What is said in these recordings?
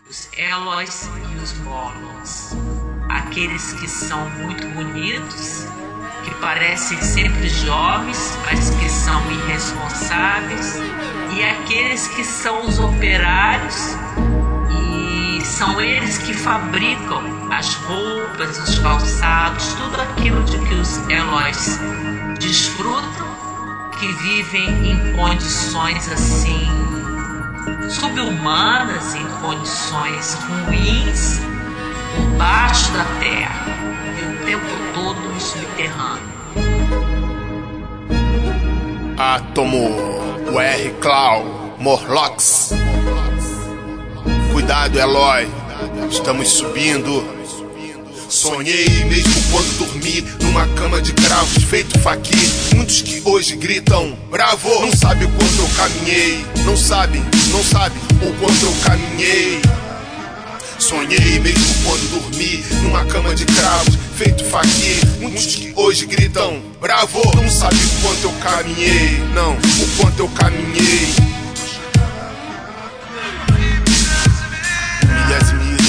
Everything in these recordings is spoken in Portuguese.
Os Eloys e os Morlocks. Aqueles que são muito bonitos, que parecem sempre jovens, mas que são irresponsáveis. E aqueles que são os operários, e são eles que fabricam as roupas, os calçados, tudo aquilo de que os Eloys desfrutam, que vivem em condições assim subhumanas, em condições ruins, embaixo da terra e o tempo todo no subterrâneo. Átomo, o R. Clau, Morlocks. Cuidado, Eloy, estamos subindo. Sonhei mesmo quando dormi numa cama de cravos feito faqui. Muitos que hoje gritam bravo. Não sabe o quanto eu caminhei. Não sabe o quanto eu caminhei. Sonhei mesmo quando dormi numa cama de cravos feito faqui. Muitos que hoje gritam bravo. Não sabe o quanto eu caminhei. Não, o quanto eu caminhei. Milhas e milhas.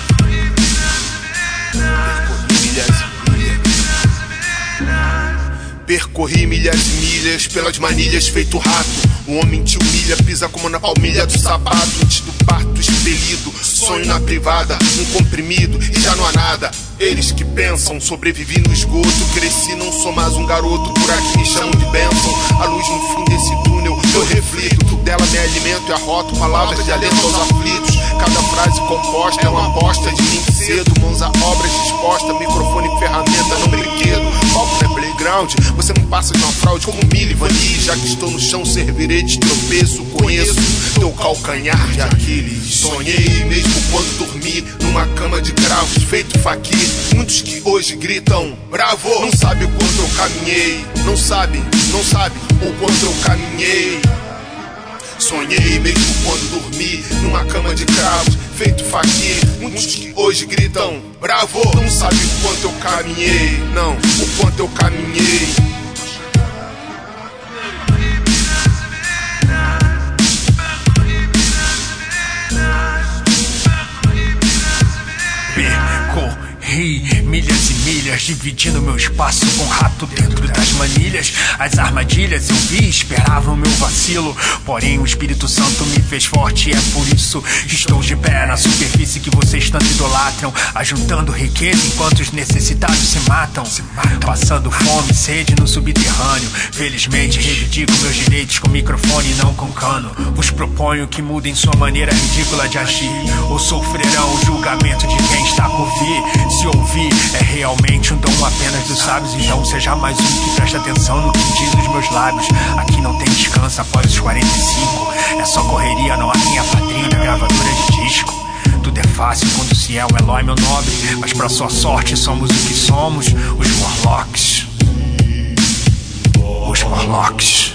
Percorri milhas e milhas pelas manilhas feito rato. O homem te humilha, pisa como na palmilha do sapato. Antes do parto expelido, sonho na privada, um comprimido e já não há nada. Eles que pensam, sobrevivi no esgoto. Cresci, não sou mais um garoto, por aqui me chamam de bênção. A luz no fim desse túnel, eu reflito. Dela me alimento e arroto palavras de alento aos aflitos. Cada frase composta é uma aposta de mim cedo. Mãos a obras dispostas, microfone e ferramenta, não brinquedo. Palco não é playground, você não passa de uma fraude como milho e vanille. Já que estou no chão, servirei de tropeço. Conheço teu calcanhar de Aquiles. Sonhei mesmo quando dormi numa cama de cravos feito faqui. Muitos que hoje gritam bravo. Não sabe o quanto eu caminhei. Não sabe o quanto eu caminhei. Sonhei mesmo quando dormi numa cama de cravos feito faqui. Muitos que hoje gritam bravo. Não sabe o quanto eu caminhei. Não, o quanto eu caminhei. Percorri milhas e milhas, dividindo meu espaço com rato dentro das manilhas. As armadilhas eu vi, esperava o meu vacilo. Porém o Espírito Santo me fez forte e é por isso que estou de pé na superfície que vocês tanto idolatram, ajuntando riqueza enquanto os necessitados se matam. Passando fome e sede no subterrâneo. Felizmente reivindico meus direitos com microfone e não com cano. Vos proponho que mudem sua maneira ridícula de agir, ou sofrerão o julgamento de quem está por vir. Se ouvir é realmente um dom apenas dos sábios, então seja mais um que presta atenção no que diz os meus lábios. Aqui não tem descanso após os 45. É só correria, não há quem apadrinhe da gravadora de disco. Tudo é fácil quando se é um Eloy, meu nobre, mas pra sua sorte somos o que somos, os Morlocks. Os Morlocks.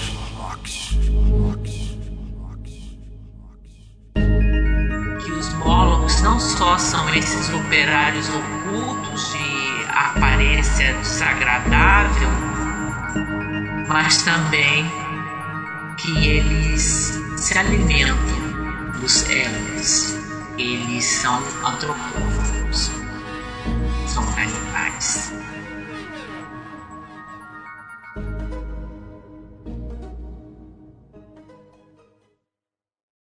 Que os Morlocks não só são esses operários ocultos de aparência desagradável, mas também que eles se alimentam dos Eloys. Eles são antropófagos, são animais.